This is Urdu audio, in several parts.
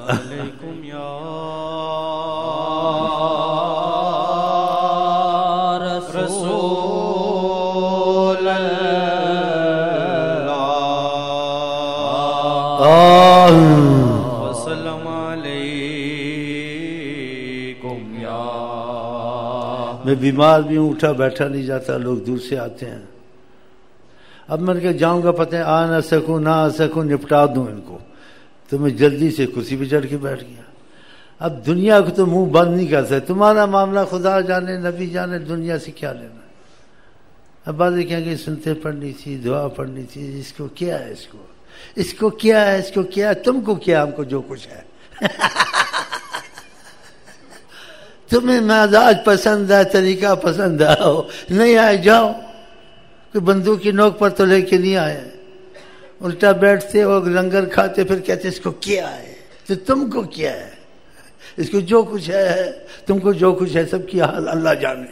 علیکم یا رسول اللہ وسلم علیکم یا. میں بیمار بھی ہوں، اٹھا بیٹھا نہیں جاتا، لوگ دور سے آتے ہیں. اب میں نے کہا جاؤں گا، پتہ ہے آ نہ سکوں نہ آ سکوں، نپٹا دوں ان کو، تو میں جلدی سے کرسی پہ چڑھ کے بیٹھ گیا. اب دنیا کو تو منہ بند نہیں کر سکتے، تمہارا معاملہ خدا جانے نبی جانے، دنیا سے کیا لینا. اب بات کہیں گے سنتے پڑھنی تھی، دعا پڑھنی تھی، اس کو کیا ہے، اس کو کیا ہے، اس کو کیا ہے، تم کو کیا، ہم کو جو کچھ ہے. تمہیں مزاج پسند ہے، طریقہ پسند ہے، نہیں آئے جاؤ. کہ بندوق کی نوک پر تو لے کے نہیں آئے، الٹا بیٹھتے اور لنگر کھاتے، پھر کہتے اس کو کیا ہے، تو تم کو کیا ہے، اس کو جو کچھ ہے، تم کو جو کچھ ہے، سب کی حال اللہ جانے.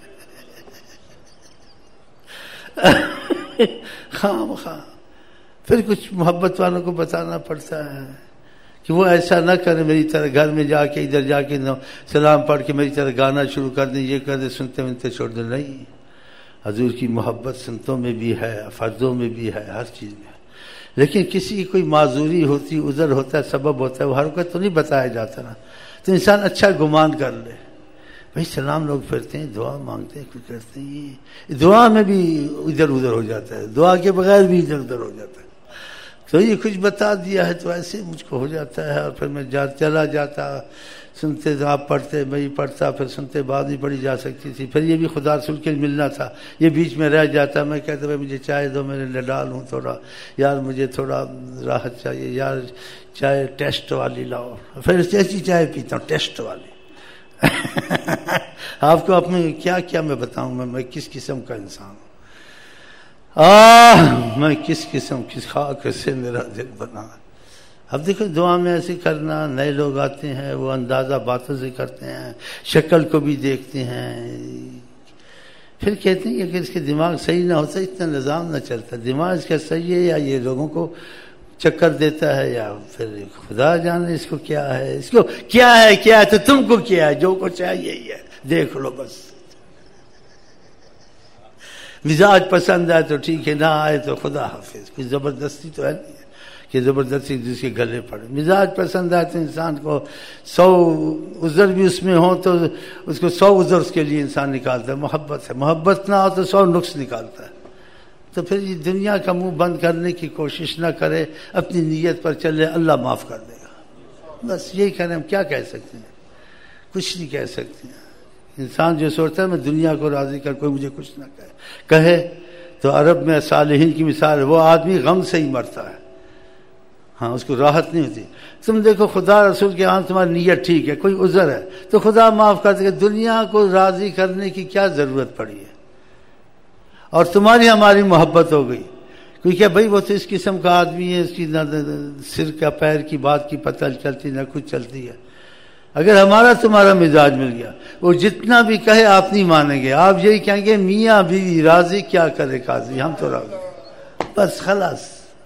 خام خواہ پھر کچھ محبت والوں کو بتانا پڑتا ہے کہ وہ ایسا نہ کرے میری طرح، گھر میں جا کے ادھر جا کے سلام پڑھ کے میری طرح گانا شروع کر دیں، یہ کر دیں، سنتے ونتے چھوڑ دیں. نہیں، حضور کی محبت سنتوں میں بھی ہے، فردوں میں بھی ہے، ہر چیز میں ہے. لیکن کسی کی کوئی معذوری ہوتی، عذر ہوتا ہے، سبب ہوتا ہے، وہ ہر وقت تو نہیں بتایا جاتا نا. تو انسان اچھا گمان کر لے، بھائی سلام لوگ پھرتے ہیں، دعا مانگتے ہیں، کچھ کرتے ہیں، دعا میں بھی ادھر ادھر ہو جاتا ہے، دعا کے بغیر بھی ادھر ادھر ہو جاتا ہے. تو یہ کچھ بتا دیا ہے تو ایسے مجھ کو ہو جاتا ہے. اور پھر میں چلا جاتا، سنتے تو آپ پڑھتے، میں پڑھتا، پھر سنتے بعد بھی پڑھی جا سکتی تھی. پھر یہ بھی خدا رسول کے ملنا تھا، یہ بیچ میں رہ جاتا. میں کہتا بھائی مجھے چائے دو، میں نڈال ہوں تھوڑا، یار مجھے تھوڑا راحت چاہیے، یار چائے ٹیسٹ والی لاؤ. پھر ایسی چائے پیتا ہوں ٹیسٹ والی. آپ کو اپنے کیا کیا میں بتاؤں، میں کس قسم کا انسان ہوں، میں کس قسم کس خاک سے میرا دل بنا. اب دیکھو دعا میں ایسے کرنا، نئے لوگ آتے ہیں، وہ اندازہ باتوں سے کرتے ہیں، شکل کو بھی دیکھتے ہیں، پھر کہتے ہیں کہ اگر اس کے دماغ صحیح نہ ہوتا اتنا نظام نہ چلتا. دماغ اس کا صحیح ہے یا یہ لوگوں کو چکر دیتا ہے، یا پھر خدا جانے اس کو کیا ہے، اس کو کیا ہے، کیا ہے تو تم کو کیا ہے، جو کچھ ہے یہی ہے، دیکھ لو بس. مزاج پسند آئے تو ٹھیک ہے، نہ آئے تو خدا حافظ. کوئی زبردستی تو ہے نہیں کہ زبردستی جس کے گلے پڑے. مزاج پسند آئے تو انسان کو 100 عذر بھی اس میں ہو تو اس کو 100 عذر اس کے لیے انسان نکالتا ہے. محبت ہے، محبت نہ ہو تو 100 نقص نکالتا ہے. تو پھر یہ دنیا کا منہ بند کرنے کی کوشش نہ کرے، اپنی نیت پر چلے، اللہ معاف کر دے گا. بس یہی کریں. ہم کیا کہہ سکتے ہیں، کچھ نہیں کہہ سکتے ہیں. انسان جو سوچتا ہے میں دنیا کو راضی کر، کوئی مجھے کچھ نہ کہے تو عرب میں صالحین کی مثال ہے، وہ آدمی غم سے ہی مرتا ہے، ہاں اس کو راحت نہیں ہوتی. تم دیکھو خدا رسول کے ہاں تمہاری نیت ٹھیک ہے، کوئی عذر ہے تو خدا معاف کر دے گا. دنیا کو راضی کرنے کی کیا ضرورت پڑی ہے. اور تمہاری ہماری محبت ہو گئی کیونکہ بھائی وہ تو اس قسم کا آدمی ہے، اس کی نہ سر کا پیر کی بات کی پتہ چلتی نہ کچھ چلتی ہے. اگر ہمارا تمہارا مزاج مل گیا، وہ جتنا بھی کہے آپ نہیں مانیں گے، آپ یہی کہیں گے میاں بیوی راضی کیا کرے قاضی، ہم تو راضی، بس خلاص.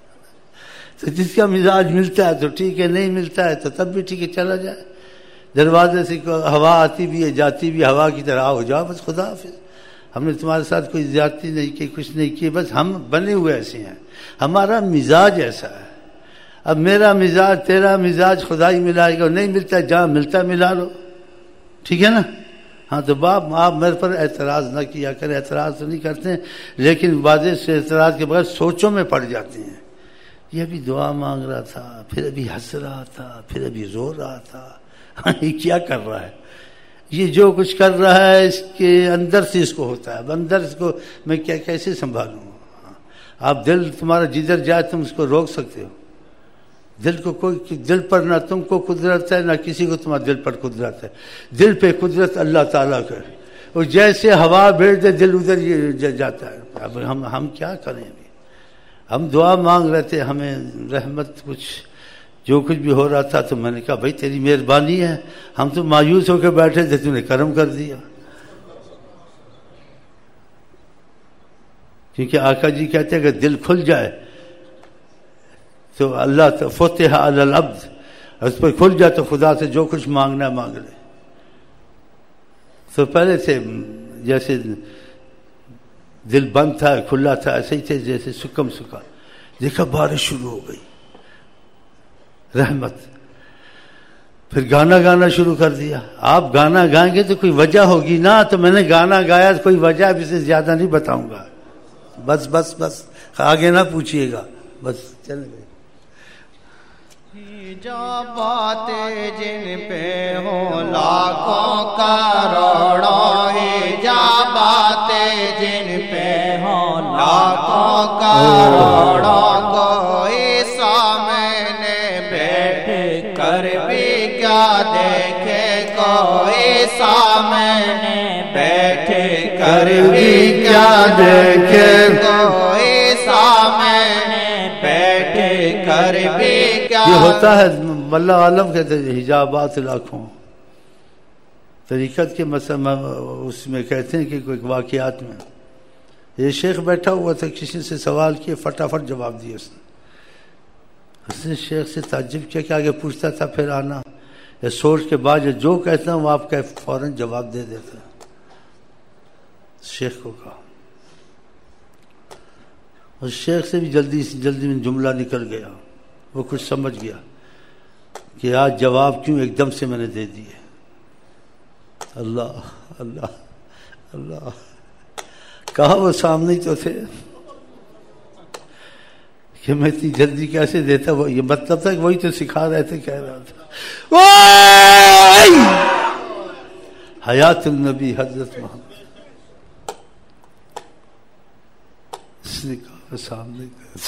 تو جس کا مزاج ملتا ہے تو ٹھیک ہے، نہیں ملتا ہے تو تب بھی ٹھیک ہے، چلا جائے. دروازے سے ہوا آتی بھی ہے جاتی بھی، ہوا کی طرح ہو جاؤ، بس خدا حافظ. ہم نے تمہارے ساتھ کوئی زیادتی نہیں کی، کچھ نہیں کی، بس ہم بنے ہوئے ایسے ہیں، ہمارا مزاج ایسا ہے. اب میرا مزاج تیرا مزاج خدا ہی ملائے گا، نہیں ملتا جہاں ملتا ملا لو، ٹھیک ہے نا. ہاں تو باپ آپ میرے پر اعتراض نہ کیا کریں، اعتراض تو نہیں کرتے ہیں لیکن واضح سے اعتراض کے بغیر سوچوں میں پڑ جاتے ہیں. یہ ابھی دعا مانگ رہا تھا، پھر ابھی ہنس رہا تھا، پھر ابھی رو رہا تھا، یہ کیا کر رہا ہے، یہ جو کچھ کر رہا ہے اس کے اندر سے اس کو ہوتا ہے. اب اندر اس کو میں کیا کیسے سنبھالوں. آپ دل تمہارا جدھر جائے تم اس کو روک سکتے ہو. دل کو کوئی دل پر نہ تم کو قدرت ہے نہ کسی کو تمہارے دل پر قدرت ہے. دل پہ قدرت اللہ تعالیٰ کا ہے، اور جیسے ہوا بھیج دے دل ادھر یہ جاتا ہے. اب ہم کیا کریں. ہم دعا مانگ رہے تھے، ہمیں رحمت کچھ جو کچھ بھی ہو رہا تھا تو میں نے کہا بھائی تیری مہربانی ہے، ہم تو مایوس ہو کے بیٹھے تھے، تو نے کرم کر دیا. کیونکہ آقا جی کہتے ہیں کہ دل کھل جائے تو اللہ فتح علی العبد، اس پر کھل جائے تو خدا سے جو کچھ مانگنا ہے مانگ لے. تو پہلے سے جیسے دل بند تھا کھلا تھا ایسے ہی تھے جیسے سکم سکا. دیکھا بارش شروع ہو گئی رحمت. پھر گانا گانا شروع کر دیا. آپ گانا گائیں گے تو کوئی وجہ ہوگی نا, تو میں نے گانا گایا کوئی وجہ اب اسے زیادہ نہیں بتاؤں گا. بس بس بس آگے نہ پوچھیے گا, بس چل گئے. ایجابات جن پہ ہو لاکھوں کروڑوں, ایجابات جن پہ ہو لاکھوں کروڑوں, کوئی سامنے بیٹھ کر بھی کیا دیکھے, کوئی سامنے بیٹھ کر بھی کیا دیکھے, کوئی سامنے بیٹھ کر بھی. یہ ہوتا ہے ملا عالم کہتے ہیں حجابات لاکھوں. طریقت کے مسئلہ اس میں کہتے ہیں کہ کوئی واقعات میں یہ شیخ بیٹھا ہوا تھا, کسی سے سوال کیا فٹافٹ جواب دیا اس نے شیخ سے تعجب کیا کہ آگے پوچھتا تھا پھر آنا, یا سوچ کے بعد جو کہتا ہوں وہ آپ کا فوراً جواب دے دیتا. شیخ کو کہا, اور شیخ سے بھی جلدی میں جملہ نکل گیا. وہ کچھ سمجھ گیا کہ آج جواب کیوں ایک دم سے میں نے دے دیے. اللہ اللہ اللہ, کہا وہ سامنے ہی تو تھے کہ میں اتنی جلدی کیسے دیتا. وہ یہ مطلب تھا کہ وہی تو سکھا رہے تھے, کہہ رہا تھا حیات النبی حضرت محمد. اس نے کہا سامنے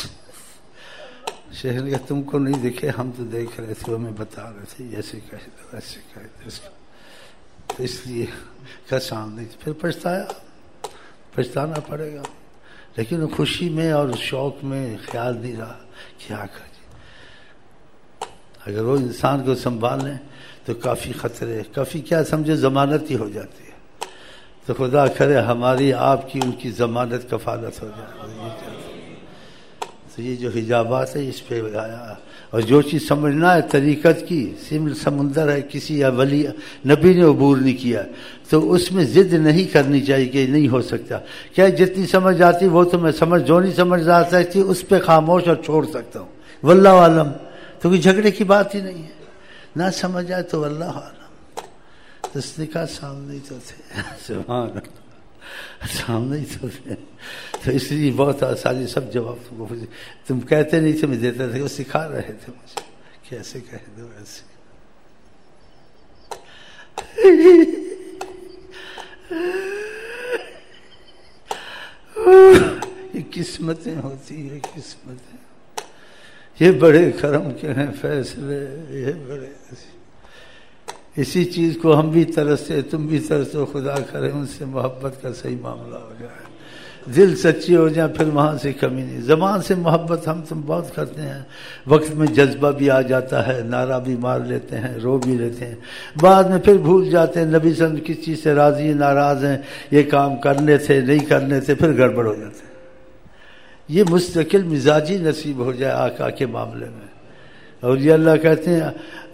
شہر نے کہا تم کو نہیں دکھے, ہم تو دیکھ رہے تھے, ہمیں بتا رہے تھے ایسے کہہ دو ایسے کہہ دو, تو اس لیے کہ سامنے. پھر پچھتانا پڑے گا, لیکن خوشی میں اور شوق میں خیال نہیں رہا کیا کرے. اگر وہ انسان کو سنبھال لیں تو کافی خطرے, کافی کیا سمجھے ضمانت ہی ہو جاتی ہے. تو خدا کرے ہماری آپ کی ان کی ضمانت کفالت ہو جائے. تو یہ جو حجابات ہے اس پہ آیا, اور جو چیز سمجھنا ہے طریقت کی سمندر ہے, کسی ولی نبی نے عبور نہیں کیا, تو اس میں ضد نہیں کرنی چاہیے کہ نہیں ہو سکتا. کیا جتنی سمجھ آتی وہ تو میں سمجھ, جو نہیں سمجھ آ سکتی اس پہ خاموش اور چھوڑ سکتا ہوں. واللہ عالم, تو کوئی جھگڑے کی بات ہی نہیں ہے. نہ سمجھ آئے تو واللہ عالم. تو اس نے کہا سامنے ہی تو تھے, سبحان اللہ, سامنے ہی تو تھے. تو اس لیے بہت آسانی سب جواب تم کہتے نہیں تھے, میں دیتا تھا. وہ سکھا رہے تھے مجھے کیسے کہہ دو ایسے. یہ قسمتیں ہوتی ہیں, قسمتیں. یہ بڑے کرم کے ہیں فیصلے, یہ بڑے. اسی چیز کو ہم بھی ترستے, تم بھی ترسو, خدا کرے ان سے محبت کا صحیح معاملہ ہو جائے, دل سچے ہو جائیں, پھر وہاں سے کمی نہیں. زبان سے محبت ہم تم بہت کرتے ہیں, وقت میں جذبہ بھی آ جاتا ہے, نعرہ بھی مار لیتے ہیں, رو بھی لیتے ہیں, بعد میں پھر بھول جاتے ہیں نبی صلی اللہ علیہ وسلم کس چیز سے راضی ہیں, ناراض ہیں, یہ کام کرنے تھے نہیں کرنے تھے, پھر گڑبڑ ہو جاتے ہیں. یہ مستقل مزاجی نصیب ہو جائے آقا کے معاملے میں. اور یہ اللہ کہتے ہیں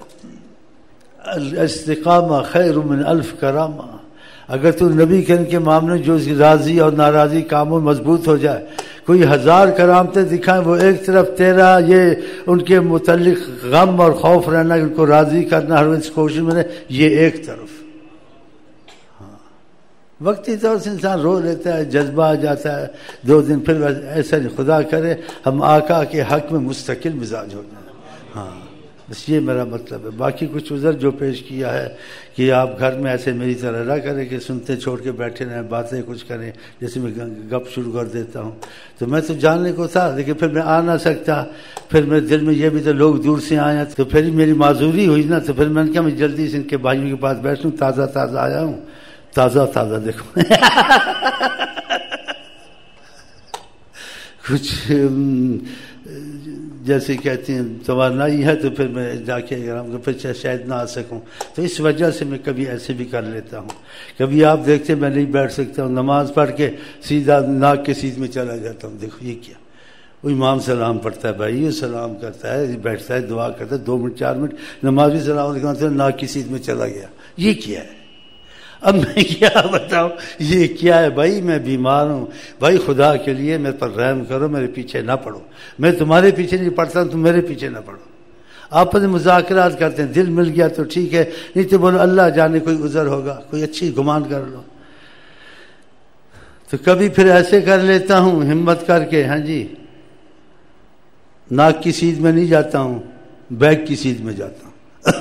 الاستقامہ خیر من الف کرامہ. اگر تو نبی کے معاملے جو راضی اور ناراضی کاموں مضبوط ہو جائے, کوئی 1000 کرامتیں دکھائیں, وہ ایک طرف تیرا یہ ان کے متعلق غم اور خوف رہنا, ان کو راضی کرنا ہر وقت کوشش میں, یہ ایک طرف. وقتی طور سے انسان رو لیتا ہے, جذبہ آ جاتا ہے, 2 دن پھر ایسا نہیں. خدا کرے ہم آقا کے حق میں مستقل مزاج ہو جائیں. ہاں بس یہ میرا مطلب ہے. باقی کچھ عذر جو پیش کیا ہے کہ آپ گھر میں ایسے میری طرح نہ کریں کہ سنتے چھوڑ کے بیٹھے رہیں, باتیں کچھ کریں, جیسے میں گپ شروع کر دیتا ہوں. تو میں تو جاننے کو تھا, لیکن پھر میں آ نہ سکتا. پھر میرے دل میں یہ بھی تو لوگ دور سے آئے ہیں, تو پھر میری معذوری ہوئی نا. تو پھر میں نے کہا میں جلدی سے ان کے بھائیوں کے پاس بیٹھوں, تازہ تازہ آیا ہوں, تازہ دیکھو. کچھ جیسے کہتے ہیں توانائی ہے, تو پھر میں جا کے اگر پھر شاید نہ آ سکوں, تو اس وجہ سے میں کبھی ایسے بھی کر لیتا ہوں. کبھی آپ دیکھتے ہیں میں نہیں بیٹھ سکتا ہوں, نماز پڑھ کے سیدھا ناک کے سیدھ میں چلا جاتا ہوں. دیکھو یہ کیا, وہ امام سلام پڑھتا ہے بھائی، وہ سلام کرتا ہے، بیٹھتا ہے، دعا کرتا ہے، 2 منٹ 4 منٹ نماز بھی سلام علیکم نہ کسی میں چلا گیا. یہ کیا ہے؟ اب میں کیا بتاؤں یہ کیا ہے؟ بھائی میں بیمار ہوں، بھائی خدا کے لیے میرے پر رحم کرو، میرے پیچھے نہ پڑو. میں تمہارے پیچھے نہیں پڑتا ہوں، تم میرے پیچھے نہ پڑو. آپس میں مذاکرات کرتے ہیں، دل مل گیا تو ٹھیک ہے، نہیں تو بولو اللہ جانے کوئی عذر ہوگا، کوئی اچھی گمان کر لو. تو کبھی پھر ایسے کر لیتا ہوں ہمت کر کے، ہاں جی ناک کی سیدھ میں نہیں جاتا ہوں، بیگ کی سیدھ میں جاتا ہوں.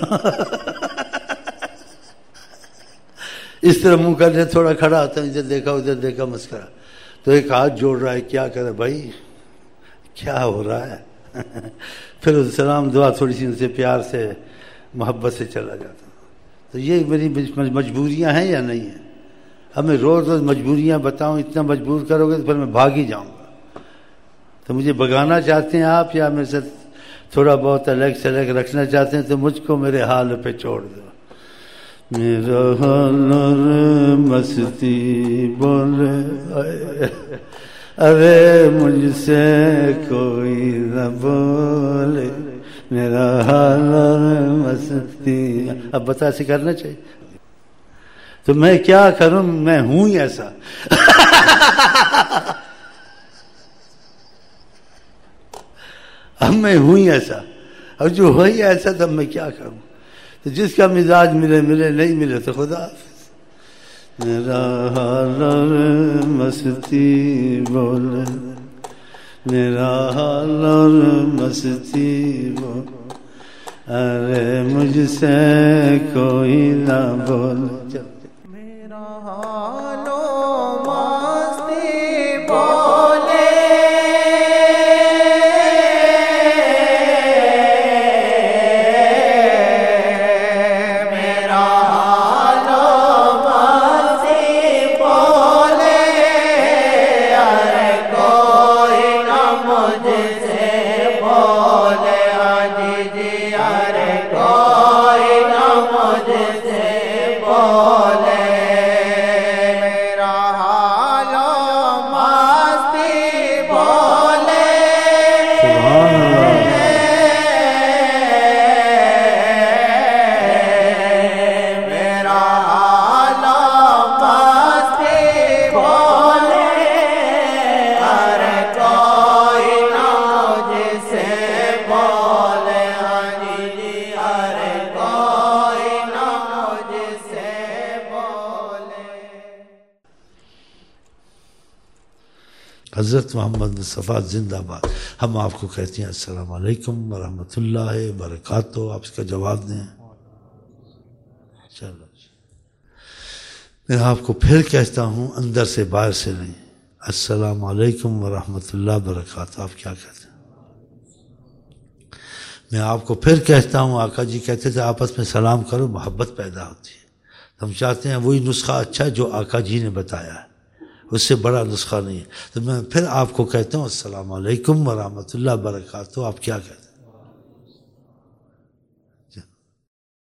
اس طرح منہ کرنے تھوڑا کھڑا ہوتا ہوں، ادھر دیکھا ادھر دیکھا مسکرا. تو ایک ہاتھ جوڑ رہا ہے، کیا کرے بھائی کیا ہو رہا ہے. پھر سلام دعا تھوڑی سی ان سے پیار سے محبت سے چلا جاتا ہوں. تو یہ میری مجبوریاں ہیں یا نہیں ہیں؟ اب میں روز روز مجبوریاں بتاؤں، اتنا مجبور کرو گے تو پھر میں بھاگ ہی جاؤں گا. تو مجھے بگانا چاہتے ہیں آپ یا میرے ساتھ تھوڑا بہت الگ سلگ رکھنا چاہتے ہیں تو مجھ کو میرے حال پہ چھوڑ دو. میرا حال اور مستی بولے ارے مجھ سے کوئی نہ بولے، میرا حال اور مستی. اب بتا سے کرنا چاہیے. تو میں کیا کروں، میں ہوں ہی ایسا. اب میں ہوں ہی ایسا، اور جو ہو ہی ایسا تب میں کیا کروں. تو جس کا مزاج ملے ملے، نہیں ملے تو خدا حافظ. میرا حال اور مستی بولے، میرا حال اور مستی بولے ارے مجھ سے کوئی نہ بولے. میرا حال و مستی بولے حضرت محمد مصطفیٰ زندہ باد. ہم آپ کو کہتے ہیں السلام علیکم ورحمۃ اللہ وبرکاتہ. آپ اس کا جواب دیں. چلو میں آپ کو پھر کہتا ہوں، اندر سے باہر سے نہیں، السلام علیکم ورحمۃ اللہ وبرکاتہ. آپ کیا کہتے ہیں؟ میں آپ کو پھر کہتا ہوں، آقا جی کہتے تھے آپس میں سلام کرو محبت پیدا ہوتی ہے. ہم چاہتے ہیں وہی نسخہ اچھا ہے جو آقا جی نے بتایا ہے، اس سے بڑا نسخہ نہیں ہے. تو میں پھر آپ کو کہتا ہوں السلام علیکم ورحمۃ اللہ وبرکاتہ. آپ کیا کہتے ہیں؟